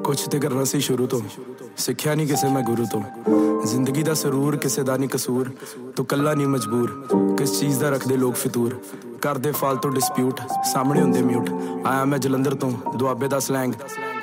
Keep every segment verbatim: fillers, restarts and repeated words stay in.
कुछ तो करना सी शुरू तो, सिक्ख्या नहीं किसे मैं गुरु तो। जिंदगी दा सरूर किसे दा नहीं कसूर, तू कल्ला नहीं मजबूर। किस चीज़ दा रखदे लोग फितूर, करदे फालतू डिस्प्यूट, सामने हुंदे म्यूट। आया मैं जलंधर तो, दुआबे दा स्लैंग।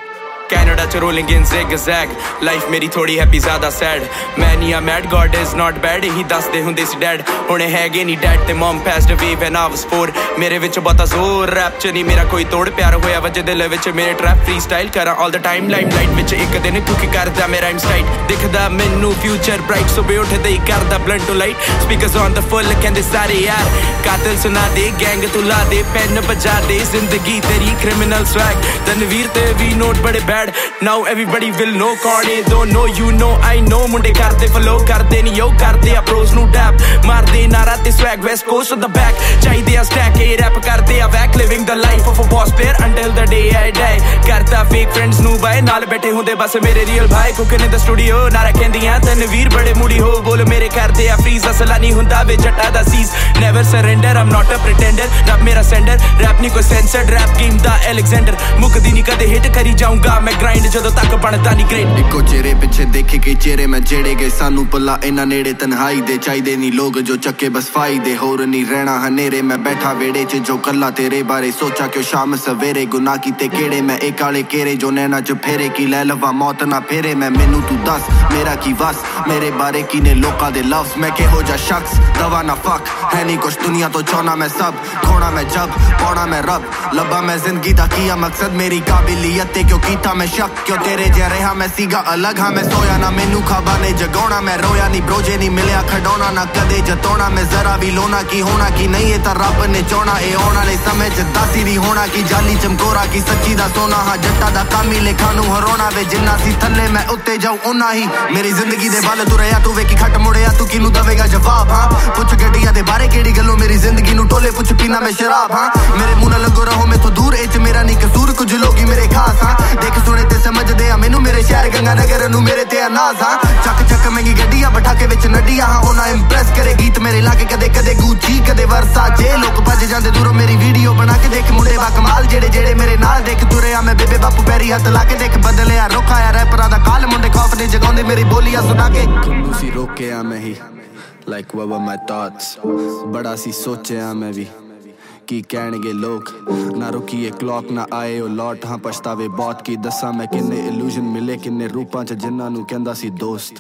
कैनेडा च rolling in zig zag, life मेरी थोड़ी हैप्पी ज़्यादा सैड। मैं नहीं आ mad, God is not bad, ही दसदे हुंदे सी डैड। हुणे हैगे नहीं डैड ते mom passed away when I was four. मेरे विच बहुता जोर रैप च नहीं मेरा कोई तोड़, प्यार होया वजे दिल विच मेरे ट्रैप फ्री स्टाइल करा all the time. Lime light विच एक दिन कुकी करदा मेरा राइम्स टाइट, दिखदा मैनू फ्यूचर ब्राइट। सुबह उठदे ही करदा blunt to light, speakers on the full कहंदे सारे यार कातिल सुना दे, गैंग तू ला दे, पेन बजा दे। जिंदगी तेरी क्रिमिनल स्वैग, तनवीर ते वी नोट बड़े bad. Now everybody will know, Cardi don't know, you know I know। मुंडे करदे flow करदे नहीं यो करदे आ pros नू डैप, मारदे नारा ते swag west coast of the back। चाहिदे आ stack ए rap करदे आ वैक, living the life of a boss player until the day I die। करदा fake friends नू बाय, नाल बैठे हुंदे बस मेरे real भाई। कुकिंग इन द स्टूडियो नारा कहंदियां तनवीर बड़े मूडी हो, बोल मेरे करदे आ freeze। असला नहीं हुंदा वे जट्टा दा सीज, never surrender I'm not a pretender। रब मेरा sender, rap नहीं कोई censored, rap game दा Alexander। मुकदी नहीं कदे hit करी जाऊंगा मैं grind ਜਦੋਂ ਤੱਕ ਬਣਦਾ ਨਹੀਂ ਗ੍ਰੇਟ। ਇੱਕੋ ਚਿਹਰੇ ਪਿੱਛੇ ਦੇਖੇ ਕਈ ਚਿਹਰੇ ਮੈਂ ਜਿਹੜੇ ਗਏ ਸਾਨੂੰ ਪੱਲਾ ਇਹਨਾਂ ਨੇੜੇ ਤਨਹਾਈ ਦੇ। ਚਾਹੀਦੇ ਨਹੀਂ ਲੋਕ ਜੋ ਚੱਕੇ ਬਸ ਫਾਇਦੇ, ਹੋਰ ਨਹੀਂ ਰਹਿਣਾ ਹਨੇਰੇ। ਮੈਂ ਬੈਠਾ ਵੇੜੇ 'ਚ ਜੋ ਕੱਲਾ ਤੇਰੇ ਬਾਰੇ ਸੋਚਾ ਕਿਉਂ ਸ਼ਾਮ ਸਵੇਰੇ। ਗੁਨਾਹ ਕੀਤੇ ਕਿਹੜੇ ਮੈਂ ਇਹ ਕਾਲੇ ਕੇਰੇ, ਜੋ ਨੈਣਾ 'ਚ ਫੇਰੇ ਕੀ ਲੈ ਲਵਾਂ ਮੌਤ ਨਾ ਫੇਰੇ ਮੈਂ। ਮੈਨੂੰ ਤੂੰ ਦੱਸ ਮੇਰਾ ਕੀ ਵਸ, ਮੇਰੇ ਬਾਰੇ ਕੀ ਨੇ ਲੋਕਾਂ ਦੇ ਲਫ਼ਜ਼। ਮੈਂ ਕਿਹੋ ਜਿਹਾ ਸ਼ਖਸ ਦਵਾ ਨਾ ਫੱਕ, ਹੈ ਨਹੀਂ ਕੁਛ ਦੁਨੀਆ ਤੋਂ ਚਾਹੁੰਦਾ ਮੈਂ ਸਭ। ਖੋਣਾ ਮੈਂ ਜਬ ਪਾਉਣਾ ਮੈਂ ਰੱਬ, ਲੱਭਾ ਮੈਂ ਜ਼ਿੰਦਗੀ ਦਾ ਕੀ ਆ ਮਕਸਦ। ਮੇਰੀ ਕਾਬਲੀਅਤ ਤੇ ਕਿਉਂ ਕੀਤਾ ਮੈਂ ਸ਼ੱਕ, ਕਿਉਂ ਤੇਰੇ ਜਿਹਾ ਰਿਹਾ ਮੈਂ ਸੀਗਾ ਅਲੱਗ। ਹਾਂ ਮੈਂ ਸੋਇਆ ਨਾ ਮੈਨੂੰ ਖਾਬਾਂ ਨੇ ਜਗਾਉਣਾ, ਮੈਂ ਰੋਇਆ ਨਹੀਂ ਬਰੋਜੇ ਨਹੀਂ ਮਿਲਿਆ ਖਡਾਉਣਾ ਨਾ ਕਦੇ ਜਤਾਉਣਾ। ਮੈਂ ਜ਼ਰਾ ਵੀ ਲੋਣਾ ਕੀ ਹੋਣਾ ਕੀ ਨਹੀਂ ਇਹ ਤਾਂ ਰੱਬ ਨੇ ਚਾਹੁਣਾ। ਇਹ ਆਉਣ ਵਾਲੇ ਸਮੇਂ 'ਚ ਦਾਸੀ ਨਹੀਂ ਹੋਣਾ ਕੀ ਜਾਲੀ ਚਮਕੋਰਾ ਕੀ ਸੱਚੀ ਦਾ ਸੋਨਾ। ਹਾਂ ਜੱਟਾਂ ਦਾ ਕੰਮ ਹੀ ਲੇਖਾਂ ਨੂੰ ਹਰਾਉਣਾ ਵੇ, ਜਿੰਨਾ ਸੀ ਥੱਲੇ ਮੈਂ ਉੱਤੇ ਜਾਊ ਓਨਾ ਹੀ। ਮੇਰੀ ਜ਼ਿੰਦਗੀ ਦੇ ਵੱਲ ਤੁਰਿਆ ਤੂੰ ਵੇਖੀ ਖੱਟ ਮੁੜਿਆ, ਤੂੰ ਕਿਹਨੂੰ ਦਵੇਗਾ ਜਵਾਬ। ਹਾਂ ਪੁੱਛ ਗੱਡੀਆਂ ਦੇ ਬਾਰੇ ਕਿਹੜੀ ਗੱਲੋਂ ਮੇਰੀ ਜ਼ਿੰਦਗੀ ਨੂੰ ਟੋਲੇ, ਪੁੱਛ ਪੀਣਾ ਮੈਂ ਸ਼ਰਾਬ। ਹਾਂ ਮੇਰੇ ਮੂੰਹ ਨਾਲ ਲੰਗੋ ਰਹੋ ਮੈਥੋਂ ਦੂਰ, ਇਹ 'ਚ ਮੇਰਾ ਨਹੀਂ ਕਸੂਰ। ਕੁਝ ਲੋਕ ਹੀ ਮੇਰੇ ਖਾਸ ਹਾਂ, ਦੇਖ ਸੁਣੇ ਤੇ ਸਮਝਦੇ ਆ ਮੈਨੂੰ ਮੇਰੇ ਸ਼ਹਿਰ ਗੰਗਾ ਨਗਰ ਨੂੰ ਮੇਰੇ ਤੇ ਅਨਾਜ਼। ਹਾਂ ਚੱਕ ਚੱਕ ਮਹਿੰਗੀ ਗੱਡੀਆਂ ਬਿਠਾ ਕੇ ਵਿੱਚ ਨੱਡੀਆਂ, ਹਾਂ ਉਹਨਾਂ ਇੰਪ੍ਰੈਸ ਕਰੇ ਗੀਤ ਮੇਰੇ ਲਾ ਕੇ ਕਦੇ ਕਦੇ ਗੂਚੀ ਕਦੇ ਵਰਸਾ। ਜੇ ਲੋਕ ਭੱਜ ਜਾਂਦੇ ਦੂਰੋਂ ਮੇਰੀ ਵੀਡੀਓ ਬਣਾ ਕੇ ਦੇਖ ਮੁੰਡੇ ਬਾ ਕਮਾਲ ਜਿਹੜੇ ਜਿਹੜੇ ਮੇਰੇ ਨਾਲ ਦੇਖ ਤੁਰਿਆ ਮੈਂ ਬੇਬੇ ਬਾਪੂ ਪੈਰੀ ਹੱਥ ਲਾ ਕੇ ਦੇਖ ਬਦਲਿਆ ਰੁੱਖ ਆਇਆ ਰੈਪਰਾਂ ਦਾ ਕਾਲ। ਮੁੰਡੇ ਖੌਫ ਨੇ ਜਗਾਉਂਦੇ ਮੇਰੀ ਬੋਲੀਆਂ ਸੁਣਾ ਕੇ। ਤੁਸੀਂ ਰੋਕਿਆ ਮੈਂ ਹੀ like what were my thoughts, ਬੜਾ ਸੀ ਸੋਚਿਆ ਮੈਂ ਵੀ ਕੀ ਕਹਿਣਗੇ ਲੋਕ। ਨਾ ਰੁਕੀਏ ਕਲੌਕ ਨਾ ਆਏ ਉਹ ਲੌਟ, ਹਾਂ ਪਛਤਾਵੇ ਬਹੁਤ ਕੀ ਦੱਸਾਂ ਮੈਂ ਕਿੰਨੇ ਇਲੂਜ਼ਨ ਮਿਲੇ ਕਿੰਨੇ ਰੂਪਾਂ 'ਚ ਜਿਨ੍ਹਾਂ ਨੂੰ ਕਹਿੰਦਾ ਸੀ ਦੋਸਤ।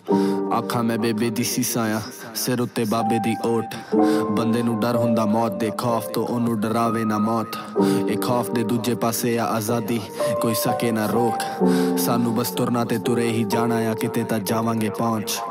ਆਖਾਂ ਮੈਂ ਬੇਬੇ ਦੀ ਸੀਸਾਂ ਆ, ਸਿਰ ਉੱਤੇ ਬਾਬੇ ਦੀ ਓਟ। ਬੰਦੇ ਨੂੰ ਡਰ ਹੁੰਦਾ ਮੌਤ ਦੇ ਖੌਫ ਤੋਂ, ਉਹਨੂੰ ਡਰਾਵੇ ਨਾ ਮੌਤ। ਇਹ ਖੌਫ ਦੇ ਦੂਜੇ ਪਾਸੇ ਆ ਆਜ਼ਾਦੀ, ਕੋਈ ਸਕੇ ਨਾ ਰੋਕ। ਸਾਨੂੰ ਬਸ ਤੁਰਨਾ ਤੇ ਤੁਰੇ ਹੀ ਜਾਣਾ ਆ, ਕਿਤੇ ਤਾਂ ਜਾਵਾਂਗੇ ਪਹੁੰਚ।